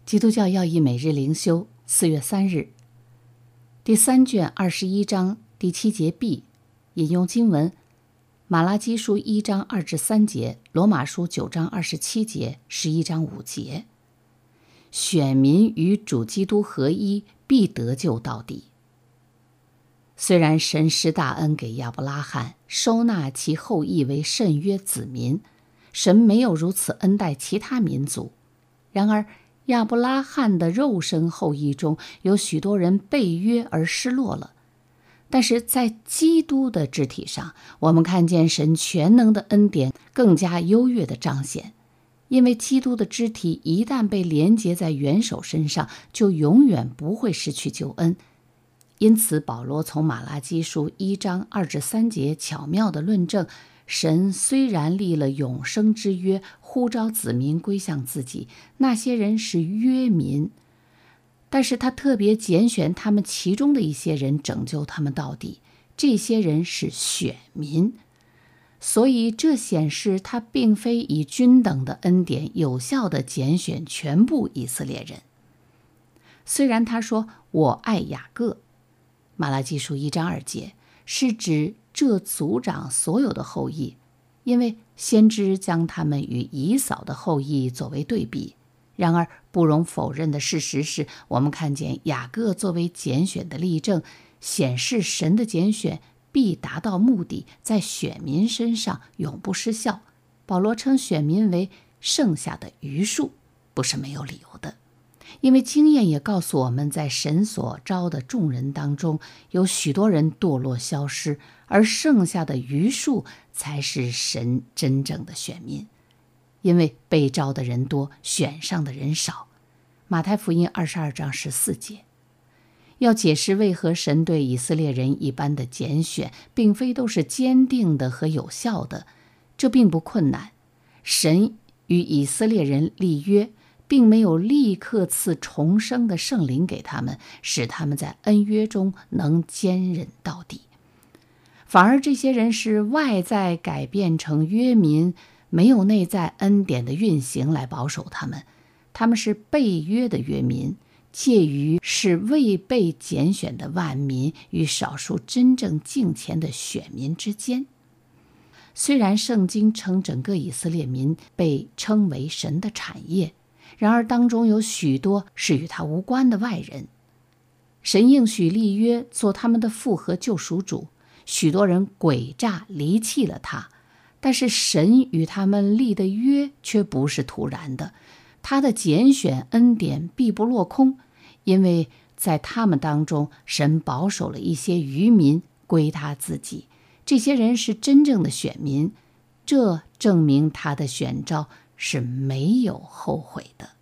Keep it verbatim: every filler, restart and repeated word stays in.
基督教要义每日灵修，四月三日，第三卷二十一章第七节 B， 引用经文：马拉基书一章二至三节，罗马书九章二十七节，十一章五节。选民与主基督合一，必得救到底。虽然神施大恩给亚伯拉罕，收纳其后裔为圣约子民，神没有如此恩待其他民族。然而亚伯拉罕的肉身后裔中有许多人背约而失落了，但是在基督的肢体上，我们看见神全能的恩典更加优越的彰显。因为基督的肢体一旦被连结在元首身上，就永远不会失去救恩。因此保罗从马拉基书一章二至三节巧妙地论证，神虽然立了永生之约，呼召子民归向自己，那些人是约民，但是他特别拣选他们其中的一些人，拯救他们到底，这些人是选民。所以这显示他并非以均等的恩典有效地拣选全部以色列人。虽然他说我爱雅各，马拉基书一章二节是指这族长所有的后裔，因为先知将他们与以扫的后裔作为对比。然而不容否认的事实是，我们看见雅各作为拣选的例证，显示神的拣选必达到目的，在选民身上永不失效。保罗称选民为剩下的余数，不是没有理由的，因为经验也告诉我们，在神所招的众人当中，有许多人堕落消失，而剩下的余数才是神真正的选民。因为被招的人多，选上的人少。马太福音二十二章十四节。要解释为何神对以色列人一般的拣选并非都是坚定的和有效的，这并不困难。神与以色列人立约，并没有立刻赐重生的圣灵给他们，使他们在恩约中能坚忍到底。反而这些人是外在改变成约民，没有内在恩典的运行来保守他们。他们是被约的约民，介于是未被拣选的万民与少数真正敬虔的选民之间。虽然圣经称整个以色列民被称为神的产业，然而当中有许多是与他无关的外人。神应许立约做他们的父和救赎主，许多人诡诈离弃了他，但是神与他们立的约却不是突然的，他的拣选恩典必不落空，因为在他们当中，神保守了一些余民归他自己，这些人是真正的选民，这证明他的选召是没有后悔的。